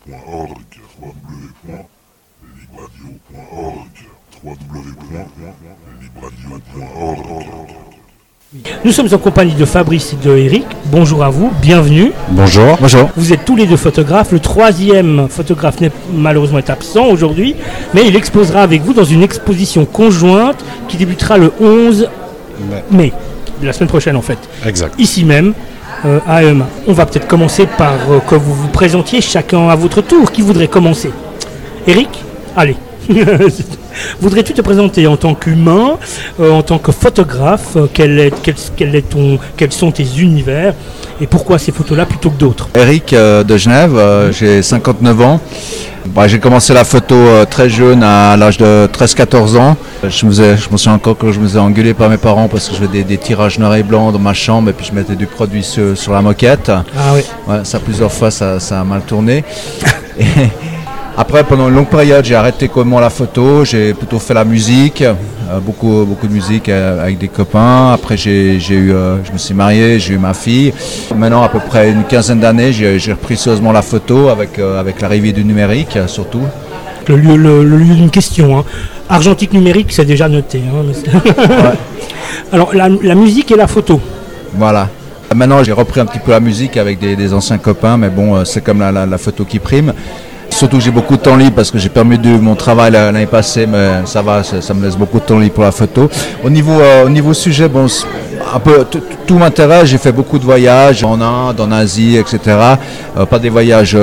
Nous sommes en compagnie de Fabrice et de Eric. Bonjour à vous, bienvenue. Bonjour. Bonjour. Vous êtes tous les deux photographes. Le troisième photographe malheureusement est absent aujourd'hui, mais il exposera avec vous dans une exposition conjointe qui débutera le 11 mai, la semaine prochaine en fait. Exact. Ici même, à EMA. On va peut-être commencer par que vous vous présentiez chacun à votre tour. Qui voudrait commencer? Eric? Allez. Voudrais-tu te présenter en tant qu'humain, en tant que photographe, quels sont tes univers et pourquoi ces photos-là plutôt que d'autres? Eric de Genève, j'ai 59 ans. J'ai commencé la photo très jeune, à l'âge de 13-14 ans. Je me souviens encore que je me faisais engueuler par mes parents parce que je faisais des tirages noir et blanc dans ma chambre et puis je mettais du produit sur la moquette. Ah oui. Ouais, ça plusieurs fois, ça a mal tourné. Après, pendant une longue période, j'ai arrêté complètement la photo, j'ai plutôt fait la musique, beaucoup de musique avec des copains. Après, je me suis marié, j'ai eu ma fille. Maintenant, à peu près une quinzaine d'années, j'ai repris sérieusement la photo avec l'arrivée du numérique, surtout. Le lieu d'une question, hein. Argentique numérique, c'est déjà noté. Hein. Ouais. Alors, la musique et la photo. Voilà. Maintenant, j'ai repris un petit peu la musique avec des anciens copains, mais bon, c'est comme la photo qui prime. Surtout que j'ai beaucoup de temps libre parce que j'ai perdu mon travail l'année passée, mais ça va, ça me laisse beaucoup de temps libre pour la photo. Au niveau sujet, bon, un peu tout m'intéresse. J'ai fait beaucoup de voyages en Inde, en Asie, etc. Pas des voyages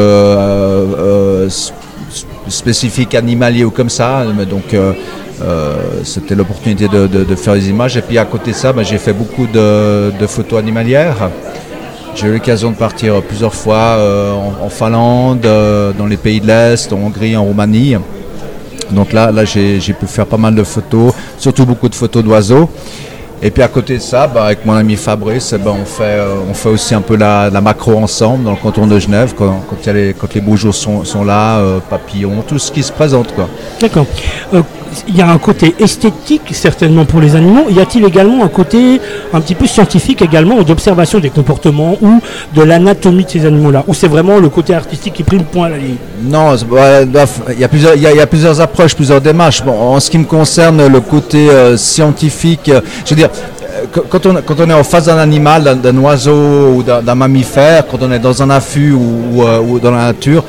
spécifiques animaliers ou comme ça, mais donc c'était l'opportunité de faire des images. Et puis à côté de ça, j'ai fait beaucoup de photos animalières. J'ai eu l'occasion de partir plusieurs fois en Finlande, dans les pays de l'Est, en Hongrie, en Roumanie. Donc là j'ai pu faire pas mal de photos, surtout beaucoup de photos d'oiseaux. Et puis à côté de ça, avec mon ami Fabrice, on fait aussi un peu la macro ensemble dans le canton de Genève, quand les beaux jours sont là, papillons, tout ce qui se présente, quoi. D'accord. Il y a un côté esthétique certainement pour les animaux. Y a-t-il également un côté un petit peu scientifique également d'observation des comportements ou de l'anatomie de ces animaux-là? Ou c'est vraiment le côté artistique qui prime point à la ligne? Non, il y a plusieurs approches, plusieurs démarches. Bon, en ce qui me concerne, le côté scientifique, je veux dire, quand on est en face d'un animal, d'un oiseau ou d'un mammifère, quand on est dans un affût ou dans la nature,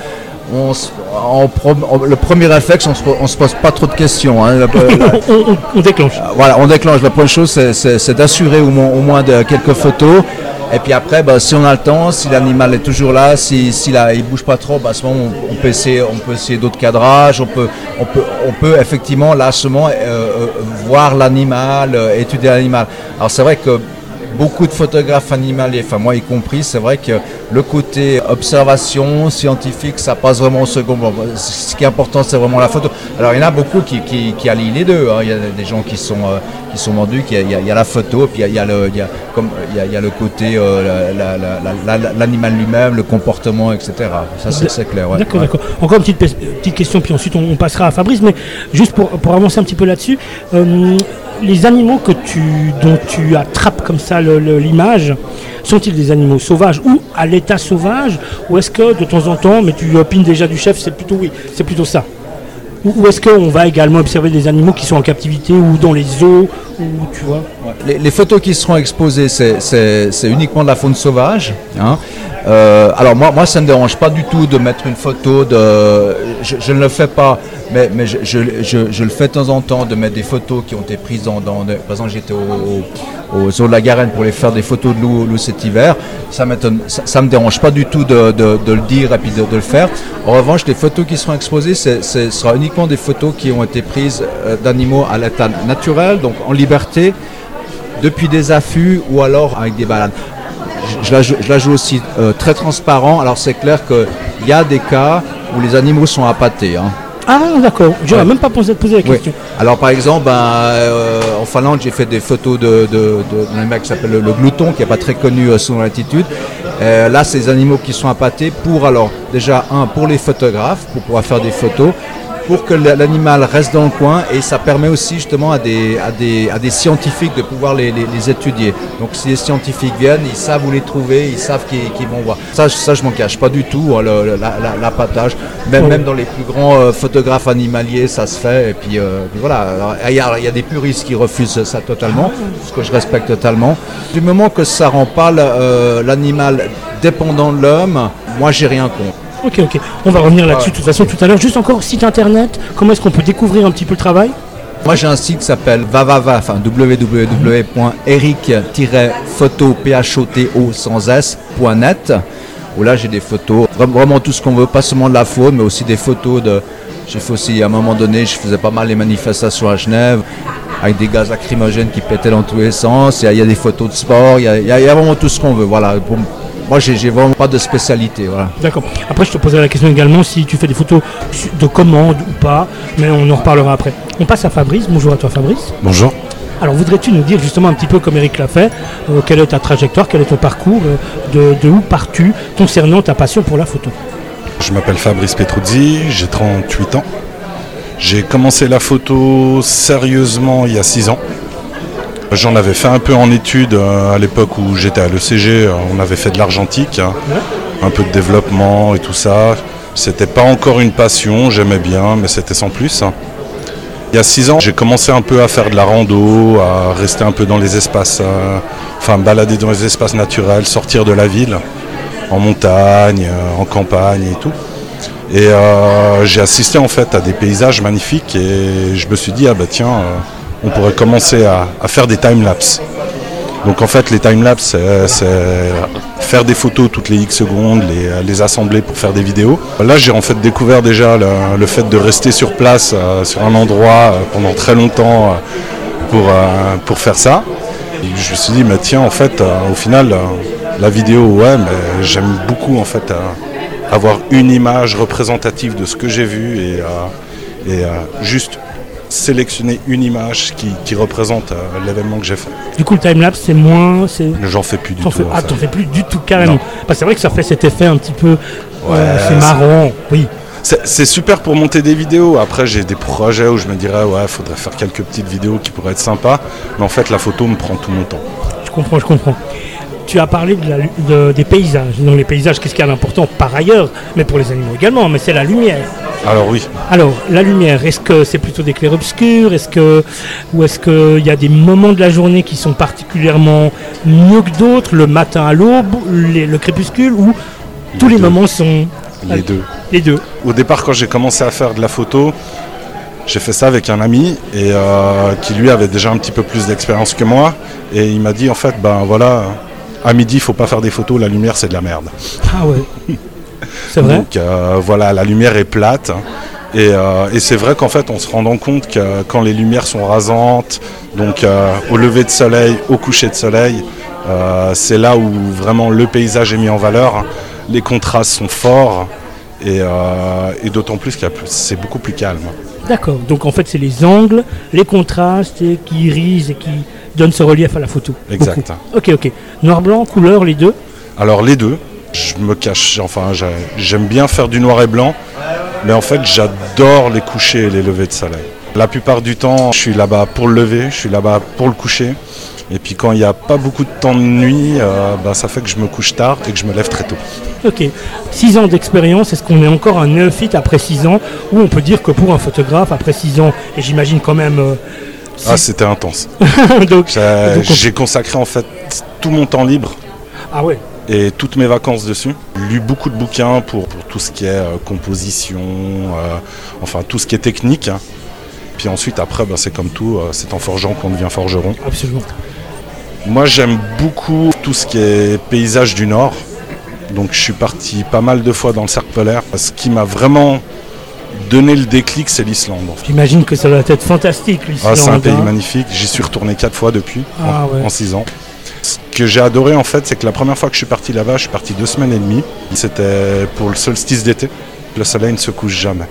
le premier réflexe, on se pose pas trop de questions. Hein. On déclenche. Voilà, on déclenche. La première chose, c'est d'assurer au moins de quelques photos. Et puis après, si on a le temps, si l'animal est toujours là, il bouge pas trop, à ce moment on peut essayer d'autres cadrages. On peut effectivement lâchement voir l'animal, étudier l'animal. Alors c'est vrai que beaucoup de photographes animaliers, enfin moi y compris, c'est vrai que le côté observation scientifique, ça passe vraiment au second. Bon, ce qui est important, c'est vraiment la photo. Alors il y en a beaucoup qui allient les deux. Hein. Il y a des gens qui sont vendus, il y a la photo, puis il y a le côté l'animal lui-même, le comportement, etc. Ça c'est clair. Ouais. D'accord. Encore une petite question, puis ensuite on passera à Fabrice, mais juste pour avancer un petit peu là-dessus. Les animaux dont tu attrapes comme ça l'image, sont-ils des animaux sauvages ou à l'état sauvage, ou est-ce que de temps en temps, mais tu opines déjà du chef, c'est plutôt ça, ou est-ce qu'on va également observer des animaux qui sont en captivité ou dans les zoos, ou tu vois? Les photos qui seront exposées, c'est uniquement de la faune sauvage. Hein. Alors moi ça ne me dérange pas du tout de mettre une photo je ne le fais pas, mais je le fais de temps en temps, de mettre des photos qui ont été prises par exemple j'étais au zoo de la Garenne pour les faire des photos de loups cet hiver. Ça me dérange pas du tout de le dire et puis de le faire. En revanche, les photos qui seront exposées, ce sera uniquement des photos qui ont été prises d'animaux à l'état naturel, donc en liberté, depuis des affûts ou alors avec des balades. Je la joue aussi très transparent. Alors c'est clair qu'il y a des cas où les animaux sont appâtés. Hein. Ah d'accord, je n'aurais même pas pensé de poser la question. Oui. Alors par exemple, en Finlande, j'ai fait des photos d'un mec qui s'appelle le glouton, qui n'est pas très connu sous l'altitude. Là, c'est des animaux qui sont appâtés pour les photographes, pour pouvoir faire des photos. pour que l'animal reste dans le coin, et ça permet aussi justement à des scientifiques de pouvoir les étudier. Donc si les scientifiques viennent, ils savent où les trouver, ils savent qu'ils vont voir. Ça je m'en cache pas du tout, hein, l'appâtage. Même dans les plus grands photographes animaliers, ça se fait. Et puis voilà, il y a des puristes qui refusent ça totalement, ce que je respecte totalement. Du moment que ça rend pas l'animal dépendant de l'homme, moi j'ai rien contre. Ok, on va revenir là-dessus de toute façon tout à l'heure. Juste encore, site internet, comment est-ce qu'on peut découvrir un petit peu le travail ? Moi j'ai un site qui s'appelle www.eric-photo.net, où là j'ai des photos, vraiment tout ce qu'on veut, pas seulement de la faune, mais aussi des photos de... J'ai fait aussi, à un moment donné, je faisais pas mal les manifestations à Genève, avec des gaz lacrymogènes qui pétaient dans tous les sens, il y a des photos de sport, il y a vraiment tout ce qu'on veut, voilà. Moi, j'ai vraiment pas de spécialité. Voilà. D'accord. Après, je te poserai la question également si tu fais des photos de commande ou pas, mais on en reparlera après. On passe à Fabrice. Bonjour à toi, Fabrice. Bonjour. Alors, voudrais-tu nous dire justement un petit peu comme Eric l'a fait, quelle est ta trajectoire, quel est ton parcours, de où pars-tu concernant ta passion pour la photo ? Je m'appelle Fabrice Petruzzi, j'ai 38 ans. J'ai commencé la photo sérieusement il y a 6 ans. J'en avais fait un peu en études à l'époque où j'étais à l'ECG, on avait fait de l'argentique, un peu de développement et tout ça. C'était pas encore une passion, j'aimais bien, mais c'était sans plus. Il y a 6 ans, j'ai commencé un peu à faire de la rando, à rester un peu dans les espaces, balader dans les espaces naturels, sortir de la ville, en montagne, en campagne et tout. Et j'ai assisté en fait à des paysages magnifiques et je me suis dit, on pourrait commencer à faire des time-lapse. Donc en fait les time-lapse c'est faire des photos toutes les X secondes, les assembler pour faire des vidéos. Là j'ai en fait découvert déjà le fait de rester sur place, sur un endroit pendant très longtemps pour faire ça. Et je me suis dit au final la vidéo mais j'aime beaucoup en fait avoir une image représentative de ce que j'ai vu et juste sélectionner une image qui représente l'événement que j'ai fait. Du coup, le timelapse, c'est moins... J'en fais plus du tout. T'en fais plus du tout, carrément. C'est vrai que ça fait cet effet un petit peu... c'est marrant, oui. C'est super pour monter des vidéos. Après, j'ai des projets où je me dirais, faudrait faire quelques petites vidéos qui pourraient être sympas. Mais en fait, la photo me prend tout mon temps. Je comprends. Tu as parlé des paysages. Donc les paysages, qu'est-ce qu'il y a d'important par ailleurs, mais pour les animaux également, mais c'est la lumière. Alors oui. Alors, la lumière, est-ce que c'est plutôt des clairs-obscurs ? Ou est-ce qu'il y a des moments de la journée qui sont particulièrement mieux que d'autres, le matin à l'aube, le crépuscule, ou tous les moments sont... Les deux. Les deux. Au départ, quand j'ai commencé à faire de la photo, j'ai fait ça avec un ami et qui lui avait déjà un petit peu plus d'expérience que moi. Et il m'a dit, en fait, à midi, il ne faut pas faire des photos, la lumière, c'est de la merde. Ah ouais. C'est vrai. Donc la lumière est plate. Et c'est vrai qu'en fait, on se rend compte que quand les lumières sont rasantes, donc au lever de soleil, au coucher de soleil, c'est là où vraiment le paysage est mis en valeur. Les contrastes sont forts et d'autant plus que c'est beaucoup plus calme. D'accord. Donc en fait, c'est les angles, les contrastes qui irisent et qui donnent ce relief à la photo. Exact. Beaucoup. Ok. Noir-blanc, couleur, les deux ? Alors les deux. Je me cache, j'aime bien faire du noir et blanc, mais en fait j'adore les couchers et les levées de soleil. La plupart du temps, je suis là-bas pour le lever, je suis là-bas pour le coucher. Et puis quand il n'y a pas beaucoup de temps de nuit, ça fait que je me couche tard et que je me lève très tôt. Ok. 6 ans d'expérience, est-ce qu'on est encore un néophyte après 6 ans, ou on peut dire que pour un photographe, après 6 ans, et j'imagine quand même... c'était intense. donc, j'ai consacré en fait tout mon temps libre. Ah ouais. Et toutes mes vacances dessus. J'ai lu beaucoup de bouquins pour tout ce qui est composition, tout ce qui est technique. Puis ensuite, après, c'est comme tout, c'est en forgeant qu'on devient forgeron. Absolument. Moi, j'aime beaucoup tout ce qui est paysage du Nord. Donc, je suis parti pas mal de fois dans le cercle polaire. Ce qui m'a vraiment donné le déclic, c'est l'Islande. En fait. J'imagine que ça doit être fantastique, l'Islande. C'est un pays magnifique. J'y suis retourné 4 fois depuis, en 6 ans. Ce que j'ai adoré en fait, c'est que la première fois que je suis parti là-bas, je suis parti 2 semaines et demie. C'était pour le solstice d'été. Le soleil ne se couche jamais.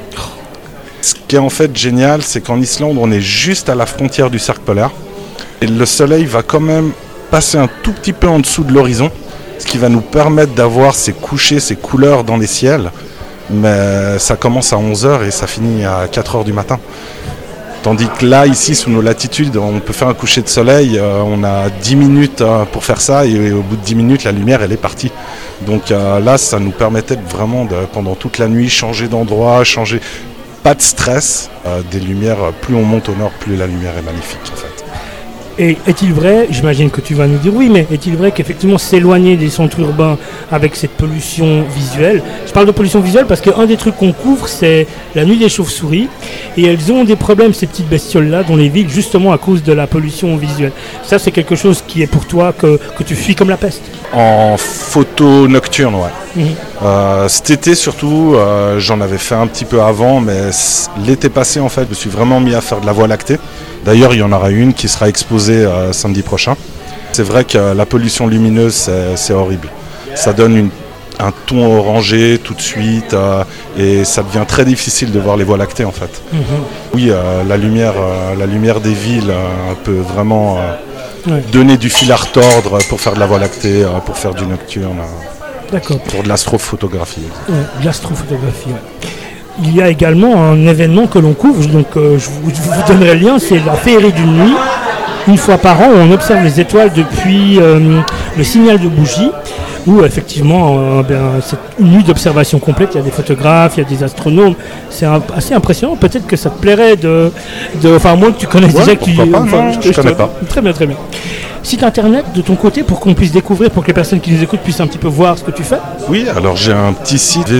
Ce qui est en fait génial, c'est qu'en Islande, on est juste à la frontière du cercle polaire. Et le soleil va quand même passer un tout petit peu en dessous de l'horizon, ce qui va nous permettre d'avoir ces couchers, ces couleurs dans les ciels, mais ça commence à 11h et ça finit à 4h du matin. Tandis que là, ici, sous nos latitudes, on peut faire un coucher de soleil, on a 10 minutes pour faire ça, et au bout de 10 minutes, la lumière, elle est partie. Donc là, ça nous permettait vraiment, pendant toute la nuit, changer d'endroit, pas de stress, des lumières, plus on monte au nord, plus la lumière est magnifique, en fait. Et est-il vrai, j'imagine que tu vas nous dire oui, mais est-il vrai qu'effectivement s'éloigner des centres urbains avec cette pollution visuelle, je parle de pollution visuelle parce qu'un des trucs qu'on couvre c'est la nuit des chauves-souris et elles ont des problèmes ces petites bestioles-là dans les villes justement à cause de la pollution visuelle. Ça c'est quelque chose qui est pour toi que tu fuis comme la peste. En photo nocturne, ouais. Cet été surtout, j'en avais fait un petit peu avant, mais l'été passé en fait, je me suis vraiment mis à faire de la Voie lactée. D'ailleurs, il y en aura une qui sera exposée samedi prochain. C'est vrai que la pollution lumineuse, c'est horrible. Ça donne un ton orangé tout de suite et ça devient très difficile de voir les Voies lactées en fait. Oui, la lumière des villes peut vraiment donner du fil à retordre pour faire de la Voie lactée, pour faire du nocturne, pour de l'astrophotographie. Ouais, de l'astrophotographie, ouais. Il y a également un événement que l'on couvre, donc je vous donnerai le lien, c'est la féerie d'une nuit. Une fois par an, on observe les étoiles depuis le signal de bougie, où effectivement, c'est une nuit d'observation complète. Il y a des photographes, il y a des astronomes. C'est assez impressionnant. Peut-être que ça te plairait enfin, moi que tu connais déjà. Je connais pas. Très bien, très bien. Site internet de ton côté pour qu'on puisse découvrir, pour que les personnes qui nous écoutent puissent un petit peu voir ce que tu fais. Oui, alors j'ai un petit site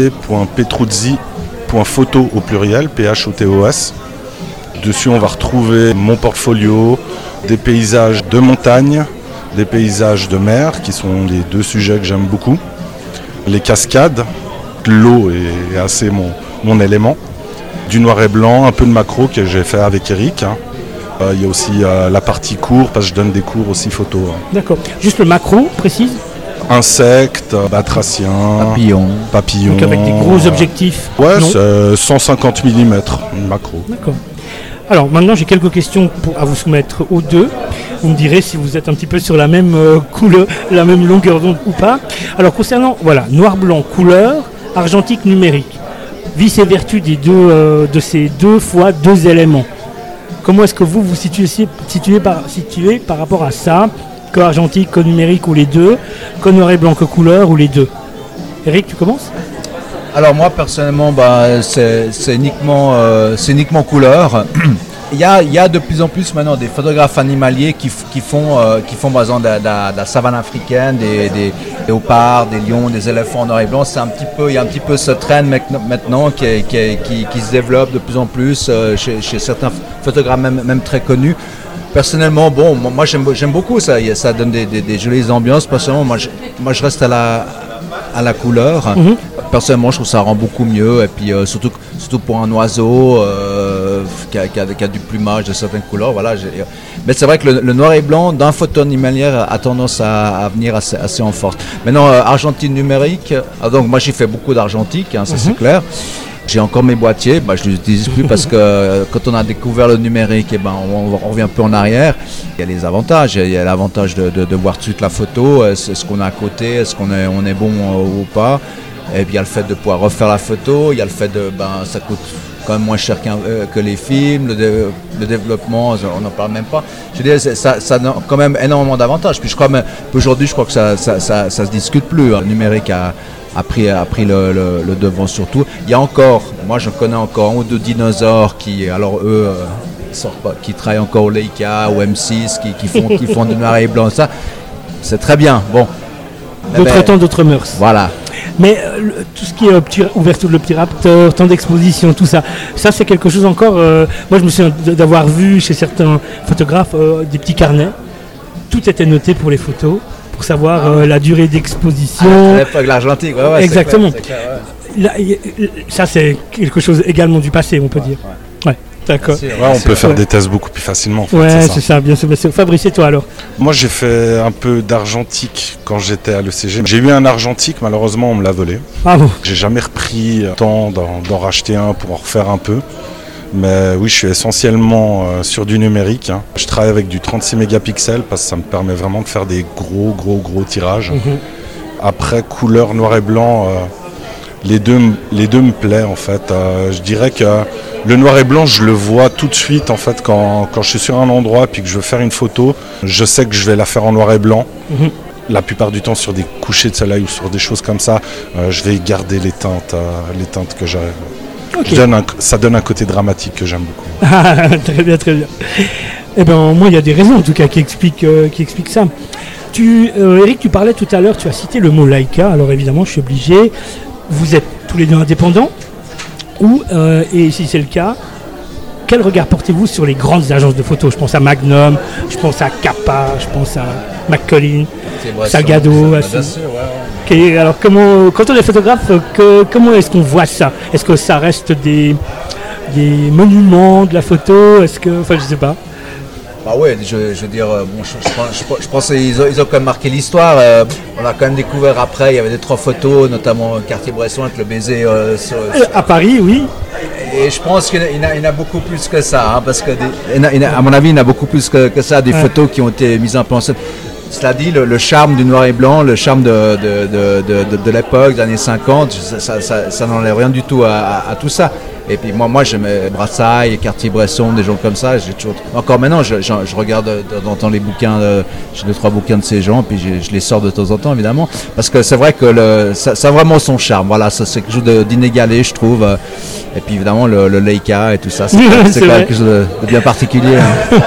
www.petruzzi.photo au pluriel, PHOTOS. Dessus, on va retrouver mon portfolio, des paysages de montagne, des paysages de mer, qui sont les deux sujets que j'aime beaucoup. Les cascades, l'eau est assez mon élément. Du noir et blanc, un peu de macro que j'ai fait avec Eric. Il y a aussi la partie cours, parce que je donne des cours aussi photo. D'accord. Juste le macro, précise. Insectes, batraciens, papillons. Donc avec des gros objectifs. Ouais, c'est 150 mm macro. D'accord. Alors maintenant j'ai quelques questions à vous soumettre aux deux. Vous me direz si vous êtes un petit peu sur la même couleur, la même longueur d'onde ou pas. Alors concernant noir-blanc couleur, argentique numérique, vices et vertus des deux de ces deux fois deux éléments. Comment est-ce que vous situez par rapport à ça, que argentique, que numérique ou les deux, que noir et blanc, que couleur ou les deux? Eric, tu commences? Alors moi personnellement, c'est uniquement couleur. Il y a de plus en plus maintenant des photographes animaliers qui font par exemple de la savane africaine, des léopards, des lions, des éléphants en noir et blanc. Il y a un petit peu ce trend maintenant qui se développe de plus en plus chez certains photographes même très connus. Personnellement, moi j'aime beaucoup ça. Ça donne des jolies ambiances. Personnellement, moi je reste à la couleur. Personnellement, je trouve que ça rend beaucoup mieux. Et puis surtout pour un oiseau qui a du plumage de certaines couleurs. Voilà. Mais c'est vrai que le noir et blanc d'un photo animalière a tendance à venir assez en force. Maintenant, argentique numérique. Donc moi j'ai fait beaucoup d'argentique, ça c'est clair. J'ai encore mes boîtiers, je ne les utilise plus parce que quand on a découvert le numérique, on revient un peu en arrière. Il y a les avantages, il y a l'avantage de voir tout de suite la photo, est-ce qu'on est à côté, est-ce qu'on est bon ou pas. Et puis il y a le fait de pouvoir refaire la photo, il y a le fait ça coûte quand même moins cher que les films, le développement, on n'en parle même pas. Je veux dire, ça a quand même énormément d'avantages. Puis aujourd'hui, je crois que ça se discute plus. Le numérique a pris le devant surtout. Il y a moi je connais encore un ou deux dinosaures qui travaillent encore au Leica, au M6, qui font du noir et blanc. Ça, c'est très bien. Bon. D'autres temps, d'autres mœurs. Voilà. Mais tout ce qui est ouverture de le petit raptor, temps d'exposition, tout ça c'est quelque chose encore. Moi je me souviens d'avoir vu chez certains photographes des petits carnets. Tout était noté pour les photos, pour savoir la durée d'exposition. À l'époque, l'argentique, ouais, exactement. C'est clair, ouais. Ça c'est quelque chose également du passé, on peut dire. Ouais. D'accord. On peut faire des tests beaucoup plus facilement. En fait, ouais, c'est ça, bien sûr. Fabrice, et toi alors? Moi, j'ai fait un peu d'argentique quand j'étais à l'ECG. J'ai eu un argentique, malheureusement, on me l'a volé. Ah bon? J'ai jamais repris le temps d'en racheter un pour en refaire un peu. Mais oui, je suis essentiellement sur du numérique. Je travaille avec du 36 mégapixels parce que ça me permet vraiment de faire des gros tirages. Après, couleur noir et blanc, Les deux me plaisent en fait. Je dirais que le noir et blanc, je le vois tout de suite en fait quand je suis sur un endroit puis que je veux faire une photo. Je sais que je vais la faire en noir et blanc. La plupart du temps sur des couchers de soleil ou sur des choses comme ça, je vais garder les teintes que j'ai. Okay. Ça donne un côté dramatique que j'aime beaucoup. Très bien, très bien. Eh bien, moi, il y a des raisons en tout cas qui expliquent ça. Eric, tu parlais tout à l'heure, tu as cité le mot Leica. Alors évidemment, je suis obligé. Vous êtes tous les deux indépendants et si c'est le cas, quel regard portez-vous sur les grandes agences de photos? Je pense à Magnum, je pense à Kappa, je pense à McCollin, Salgado. Bien sûr, ouais. Okay, alors quand on est photographe, comment est-ce qu'on voit ça? Est-ce que ça reste des monuments de la photo? Je sais pas. Bah ouais, je veux dire, bon, je pense qu'ils ont quand même marqué l'histoire. On a quand même découvert après, il y avait des 3 photos, notamment Cartier-Bresson avec le baiser à Paris, oui. Et je pense qu'il y en a beaucoup plus que ça, hein, parce que à mon avis, il y en a beaucoup plus que ça, des photos qui ont été mises en place. Cela dit, le charme du noir et blanc, le charme de l'époque, des années 50, ça n'enlève rien du tout à tout ça. Et puis moi j'aimais Brassailles, Cartier-Bresson, des gens comme ça. Encore maintenant, je regarde de temps en temps les bouquins, j'ai 2-3 bouquins de ces gens, puis je les sors de temps en temps évidemment, parce que c'est vrai que ça a vraiment son charme. Voilà, ça c'est quelque chose d'inégalé, je trouve. Et puis évidemment le Leica et tout ça, c'est quand même quelque chose de bien particulier.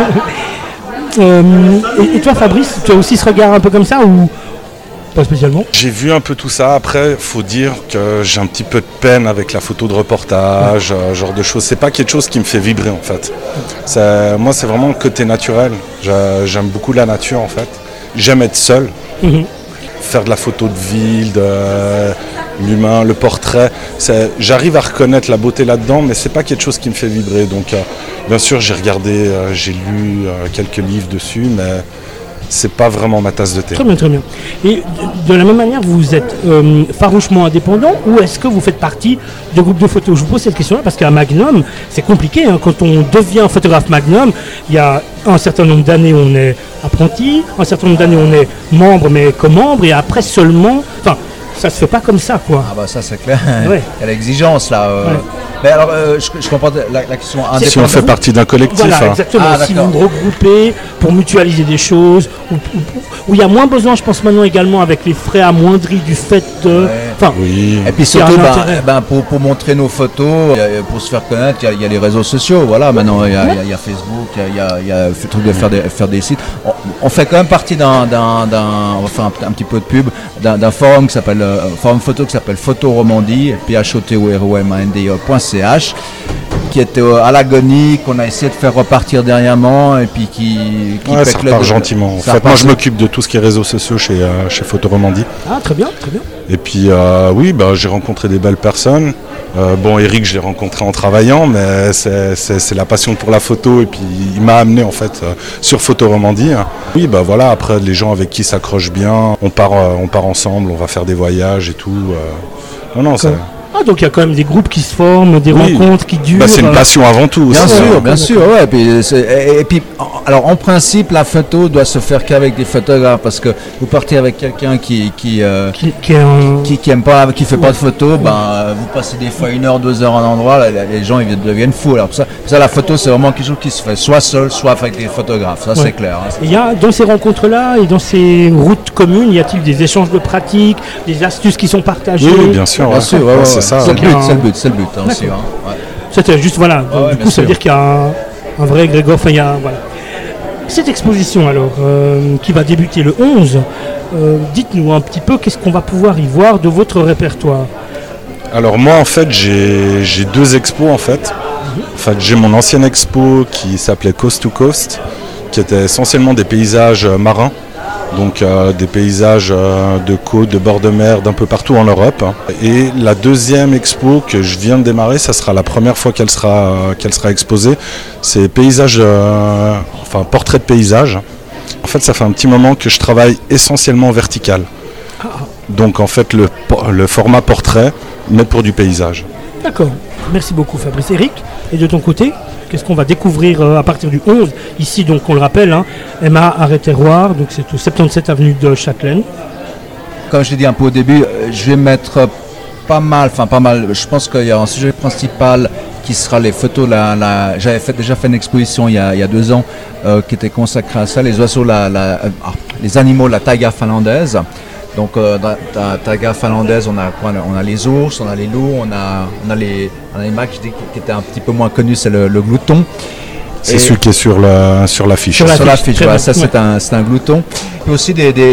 Hein. Et toi Fabrice, tu as aussi ce regard un peu comme ça ou pas spécialement? J'ai vu un peu tout ça. Après, faut dire que j'ai un petit peu de peine avec la photo de reportage, genre de choses. C'est pas quelque chose qui me fait vibrer en fait. Moi, c'est vraiment le côté naturel. J'aime beaucoup la nature en fait. J'aime être seul. Faire de la photo de ville, de l'humain, le portrait. J'arrive à reconnaître la beauté là-dedans, mais c'est pas quelque chose qui me fait vibrer. Donc, bien sûr, j'ai regardé, j'ai lu quelques livres dessus, mais c'est pas vraiment ma tasse de thé. Très bien, très bien. Et de la même manière, vous êtes farouchement indépendant ou est-ce que vous faites partie de groupes de photos? Je vous pose cette question-là parce qu'à Magnum, c'est compliqué. Hein. Quand on devient photographe Magnum, il y a un certain nombre d'années où on est apprenti, un certain nombre d'années où on est membre, mais comme membre, et après seulement... Enfin, ça se fait pas comme ça, quoi. Ah bah ça, c'est clair. Ouais. Il y a l'exigence, là. Ouais. Mais alors, je comprends la question indépendante. Si on fait partie d'un collectif. Voilà, hein. exactement. Si d'accord. vous regroupez pour mutualiser des choses, où il y a moins besoin, je pense maintenant également avec les frais amoindris du fait de... Ouais. Enfin, Oui. Et puis il y a surtout, un intérêt. pour montrer nos photos, pour se faire connaître, il y a les réseaux sociaux. Voilà, maintenant, il y a Facebook, il y a le truc de faire des sites. On fait quand même partie on va faire un petit peu de pub, d'un forum qui s'appelle forum photo qui s'appelle Photo Romandie, PHOTOROMANDIE.ch, qui était à l'agonie, qu'on a essayé de faire repartir dernièrement, et puis qui Ouais, ça repart gentiment. En fait, moi, je m'occupe de tout ce qui est réseaux sociaux chez Photo Romandie. Ah, très bien, très bien. Et puis, oui, j'ai rencontré des belles personnes. Eric, je l'ai rencontré en travaillant, mais c'est la passion pour la photo, et puis il m'a amené en fait sur Photo Romandie. Oui, voilà, après les gens avec qui s'accrochent bien, on part ensemble, on va faire des voyages et tout. Non, c'est... Ah, donc il y a quand même des groupes qui se forment, des rencontres qui durent. C'est une passion avant tout. Bien sûr, ouais. Et puis, alors en principe, la photo doit se faire qu'avec des photographes, parce que vous partez avec quelqu'un qui aime pas, qui fait pas de photos, vous passez des fois 1 heure, 2 heures en endroit, là, les gens ils deviennent fous. Alors ça, la photo, c'est vraiment quelque chose qui se fait soit seul, soit avec des photographes. Ça, c'est clair. Hein. Il y a dans ces rencontres-là et dans ces routes communes, y a-t-il des échanges de pratiques, des astuces qui sont partagées? Oui, bien sûr. Bien sûr, c'est ça. C'est le but hein, aussi. Hein, ouais. C'était juste, voilà. Donc, du coup, ça veut dire qu'il y a un vrai Grégor. Enfin, voilà. Cette exposition, alors, qui va débuter le 11, dites-nous un petit peu qu'est-ce qu'on va pouvoir y voir de votre répertoire. Alors moi, en fait, j'ai 2 expos, en fait. En fait, j'ai mon ancienne expo qui s'appelait Coast to Coast, qui était essentiellement des paysages marins. Donc des paysages de côte, de bord de mer, d'un peu partout en Europe. Et la deuxième expo que je viens de démarrer, ça sera la première fois qu'elle sera exposée. C'est paysages, portrait de paysage. En fait, ça fait un petit moment que je travaille essentiellement vertical. Donc en fait, le format portrait, mais pour du paysage. D'accord. Merci beaucoup Fabrice. Eric, et de ton côté, qu'est-ce qu'on va découvrir à partir du 11, ici donc on le rappelle, Emma Arrêt Terroir, donc c'est au 77 avenue de Châtelaine. Comme je l'ai dit un peu au début, je vais mettre pas mal. Je pense qu'il y a un sujet principal qui sera les photos. J'avais déjà fait une exposition il y a 2 ans qui était consacrée à ça, les oiseaux, les animaux, la taiga finlandaise. Donc dans la taiga finlandaise, on a les ours, on a les loups, on a les animaux qui était un petit peu moins connu, c'est le glouton. C'est celui qui est sur l'affiche. Sur l'affiche, voilà, ça c'est un glouton. Et aussi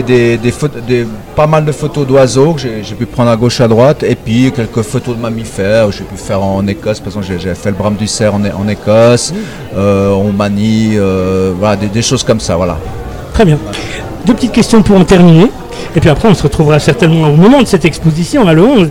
pas mal de photos d'oiseaux que j'ai pu prendre à gauche à droite, et puis quelques photos de mammifères que j'ai pu faire en Écosse. Par exemple, j'ai fait le brame du cerf en Écosse, on manie, voilà, des choses comme ça, voilà. Très bien. 2 petites questions pour en terminer. Et puis après, on se retrouvera certainement au moment de cette exposition, le 11.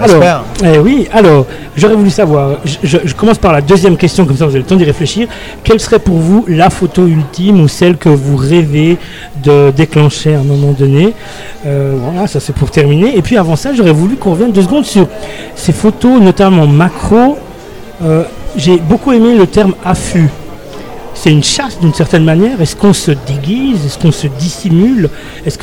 Alors, j'aurais voulu savoir, je commence par la 2e question, comme ça vous avez le temps d'y réfléchir. Quelle serait pour vous la photo ultime ou celle que vous rêvez de déclencher à un moment donné? Voilà, ça c'est pour terminer. Et puis avant ça, j'aurais voulu qu'on revienne 2 secondes sur ces photos, notamment macro. J'ai beaucoup aimé le terme affût. C'est une chasse d'une certaine manière. Est-ce qu'on se déguise? Est-ce qu'on se dissimule? Est-ce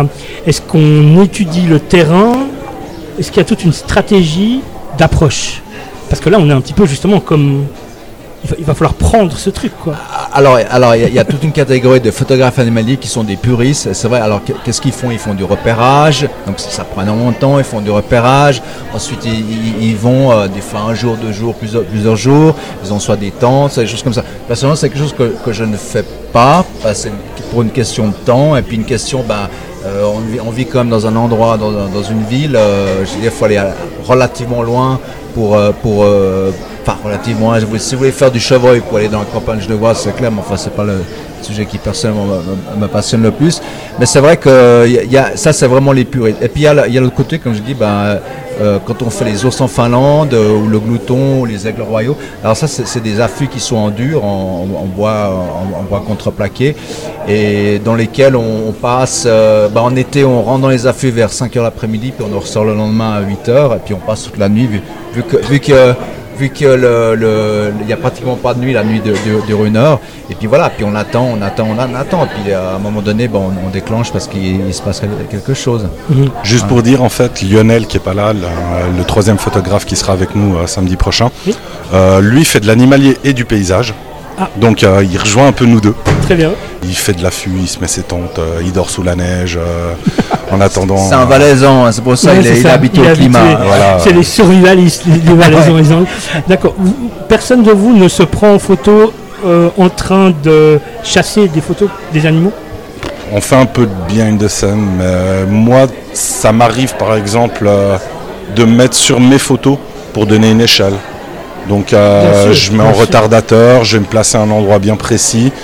qu'on étudie le terrain? Est-ce qu'il y a toute une stratégie d'approche? Parce que là, on est un petit peu justement comme... Il va falloir prendre ce truc, quoi. Alors, il y a toute une catégorie de photographes animaliers qui sont des puristes, c'est vrai. Alors, qu'est-ce qu'ils font? Ils font du repérage, donc ça prend énormément de temps. Ils font du repérage. Ensuite, ils vont des fois 1 jour, 2 jours, plusieurs jours. Ils ont soit des tentes, des choses comme ça. Personnellement, c'est quelque chose que je ne fais pas, c'est pour une question de temps et puis une question, on vit quand même dans un endroit, dans une ville. Je veux dire, il faut aller relativement loin pour relativement, si vous voulez faire du chevreuil pour aller dans la campagne genevoise, c'est clair, mais enfin c'est pas le sujet qui personnellement me passionne le plus. Mais c'est vrai que ça c'est vraiment les puristes. Et puis il y a l'autre côté, comme je dis, quand on fait les ours en Finlande ou le glouton ou les aigles royaux, alors ça c'est des affûts qui sont en dur, en bois contreplaqué, et dans lesquels on passe, en été on rentre dans les affûts vers 5h l'après-midi, puis on en ressort le lendemain à 8h, et puis on passe toute la nuit, vu qu'il n'y a pratiquement pas de nuit, la nuit dure 1 heure, et puis voilà, puis on attend, et puis à un moment donné, on déclenche parce qu'il se passe quelque chose. Juste pour dire, en fait, Lionel qui est pas là, le 3e photographe qui sera avec nous samedi prochain, lui fait de l'animalier et du paysage. Donc il rejoint un peu nous deux. Très bien. Il fait de l'affût, il se met ses tentes, il dort sous la neige en attendant. C'est un Valaisan, c'est pour ça qu'il est habitué au climat. Voilà. C'est les survivalistes, les Valaisans. D'accord. Personne de vous ne se prend en photo en train de chasser des photos des animaux? On fait un peu de behind the scene, mais moi, ça m'arrive par exemple de me mettre sur mes photos pour donner une échelle. Donc je mets en retardateur, je vais me placer à un endroit bien précis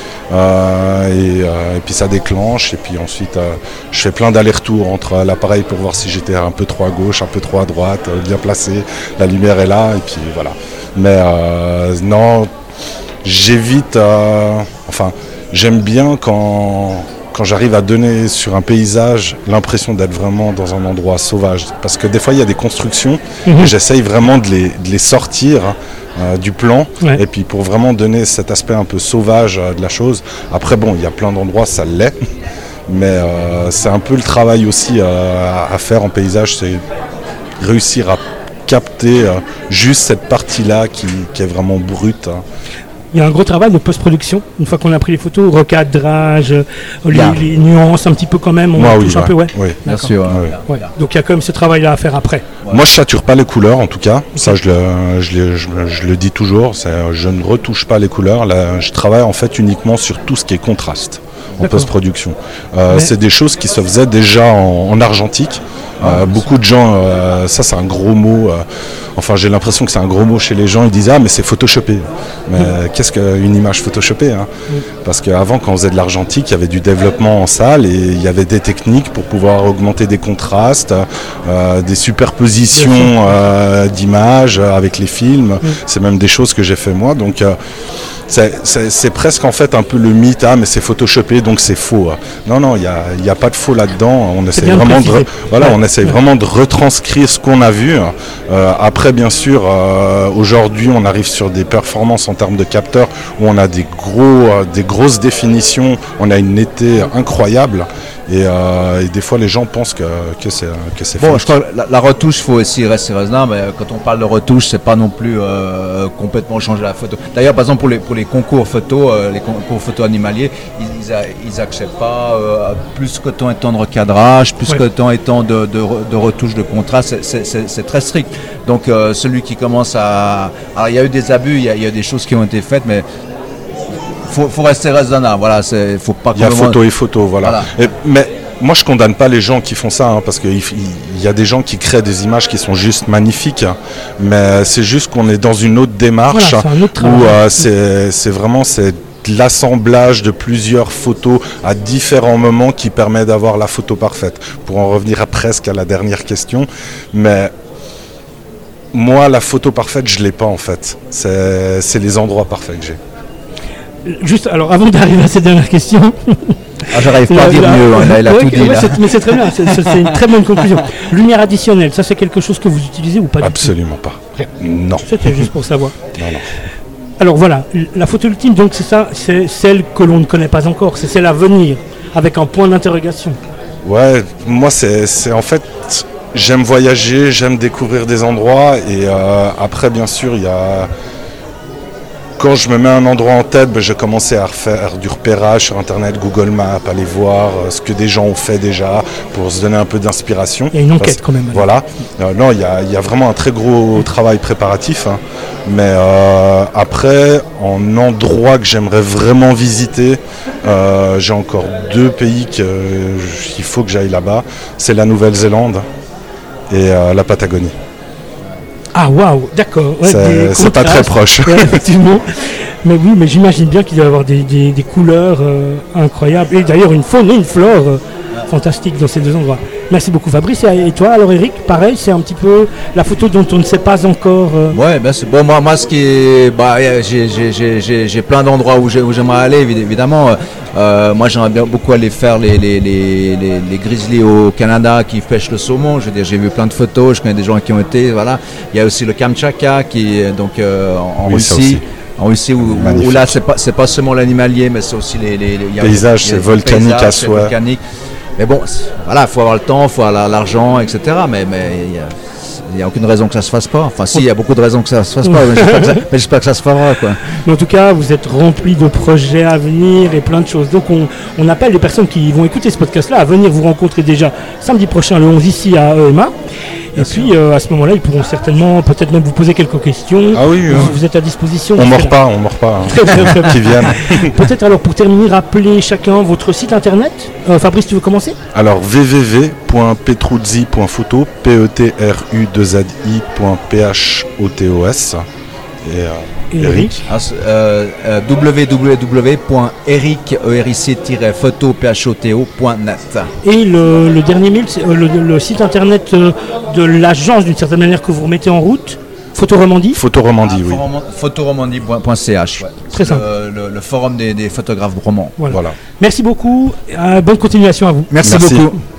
et puis ça déclenche, et puis ensuite je fais plein d'allers-retours entre l'appareil pour voir si j'étais un peu trop à gauche, un peu trop à droite, bien placé, la lumière est là, et puis voilà. Mais non, j'évite, j'aime bien quand j'arrive à donner sur un paysage l'impression d'être vraiment dans un endroit sauvage. Parce que des fois, il y a des constructions, et j'essaye vraiment de les sortir du plan, et puis pour vraiment donner cet aspect un peu sauvage de la chose. Après, il y a plein d'endroits, ça l'est, mais c'est un peu le travail aussi à faire en paysage, c'est réussir à capter juste cette partie-là qui est vraiment brute. Il y a un gros travail de post-production. Une fois qu'on a pris les photos, recadrage, les nuances un petit peu quand même, touche un peu, oui, bien sûr. Ouais. Donc il y a quand même ce travail-là à faire après. Moi, je sature pas les couleurs, en tout cas. Ça, je le dis toujours. Je ne retouche pas les couleurs. Là, je travaille en fait uniquement sur tout ce qui est contraste en post-production. C'est des choses qui se faisaient déjà en argentique. Beaucoup de gens, ça c'est un gros mot, j'ai l'impression que c'est un gros mot chez les gens, ils disent mais c'est photoshopé. Mais qu'est-ce qu'une image photoshopée, Parce qu'avant, quand on faisait de l'argentique, il y avait du développement en salle, et il y avait des techniques pour pouvoir augmenter des contrastes, des superpositions d'images avec les films. C'est même des choses que j'ai fait moi, donc c'est presque en fait un peu le mythe, mais c'est photoshopé donc c'est faux. Non, il n'y a pas de faux là-dedans. On essaie vraiment vraiment de retranscrire ce qu'on a vu. Après, bien sûr, aujourd'hui, on arrive sur des performances en termes de capteurs où on a des grosses définitions, on a une netteté incroyable. Et des fois, les gens pensent que c'est Bon, fake. je crois que la retouche, il faut aussi rester raisonnable. Mais quand on parle de retouche, c'est pas non plus complètement changer la photo. D'ailleurs, par exemple, pour les concours photo, les concours photo animaliers, ils acceptent pas plus que temps et temps de recadrage, plus que temps et temps de retouche de contraste. C'est très strict. Donc, celui qui commence à... Alors, il y a eu des abus, il y a des choses qui ont été faites, mais faut rester raisonnable. Voilà, faut pas. Il y a photo et photo, voilà. Mais moi, je condamne pas les gens qui font ça, hein, parce qu'il y a des gens qui créent des images qui sont juste magnifiques, hein, mais c'est juste qu'on est dans une autre démarche où c'est vraiment de l'assemblage de plusieurs photos à différents moments qui permet d'avoir la photo parfaite. Pour en revenir presque à la dernière question, mais moi, la photo parfaite, je l'ai pas en fait. C'est les endroits parfaits que j'ai. Juste, alors avant d'arriver à cette dernière question. J'arrive pas à dire mieux, il a tout dit. Mais c'est très bien, c'est une très bonne conclusion. Lumière additionnelle, ça c'est quelque chose que vous utilisez ou pas? Absolument pas. Non. C'était juste pour savoir. Non. Alors voilà, la photo ultime, donc c'est ça, c'est celle que l'on ne connaît pas encore, c'est celle à venir, avec un point d'interrogation. Ouais, moi c'est en fait, j'aime voyager, j'aime découvrir des endroits et après bien sûr il y a... Quand je me mets un endroit en tête, je commençais à faire du repérage sur Internet, Google Maps, aller voir ce que des gens ont fait déjà pour se donner un peu d'inspiration. Il y a une enquête quand même. Voilà. Non, il y a vraiment un très gros travail préparatif. Hein. Mais après, en endroit que j'aimerais vraiment visiter, j'ai encore 2 pays qu'il faut que j'aille là-bas. C'est la Nouvelle-Zélande et la Patagonie. Ah waouh, d'accord. Ouais, c'est pas très proche. Ouais, effectivement. Mais oui, mais j'imagine bien qu'il doit y avoir des couleurs incroyables. Et d'ailleurs une faune et une flore fantastiques dans ces 2 endroits. Merci beaucoup Fabrice. Et toi alors Eric, pareil, c'est un petit peu la photo dont on ne sait pas encore. Ouais, ben c'est bon. Moi, ce qui est, j'ai plein d'endroits où j'aimerais aller, évidemment. Moi, j'aimerais bien beaucoup aller faire les grizzlies au Canada qui pêchent le saumon. Je veux dire, j'ai vu plein de photos. Je connais des gens qui ont été. Voilà. Il y a aussi le Kamtchatka qui est donc en Russie. En Russie où là c'est pas seulement l'animalier, mais c'est aussi les paysages, c'est volcanique à soi. Mais bon, voilà, il faut avoir le temps, il faut avoir l'argent, etc. Mais il n'y a aucune raison que ça se fasse pas. Enfin, si, il y a beaucoup de raisons que ça se fasse pas, mais j'espère que ça se fera, quoi. Mais en tout cas, vous êtes rempli de projets à venir et plein de choses. Donc, on appelle les personnes qui vont écouter ce podcast-là à venir vous rencontrer déjà samedi prochain, le 11, ici à EMA. Et puis, à ce moment-là, ils pourront certainement, peut-être même vous poser quelques questions. Ah oui, vous êtes à disposition. On ne mord pas. Hein. Très qui viennent. Peut-être alors, pour terminer, rappelez chacun votre site internet. Fabrice, tu veux commencer? Alors, www.petruzzi.photo, petruzzi.photos. Et Eric www.eric-photo.net. Et le dernier mail, c'est le site internet de l'agence, d'une certaine manière, que vous remettez en route. Photoromandie. Photoromandie, oui. Photoromandie.ch. Ouais. Très simple. Le forum des photographes romans. Voilà. Merci beaucoup. Bonne continuation à vous. Merci beaucoup.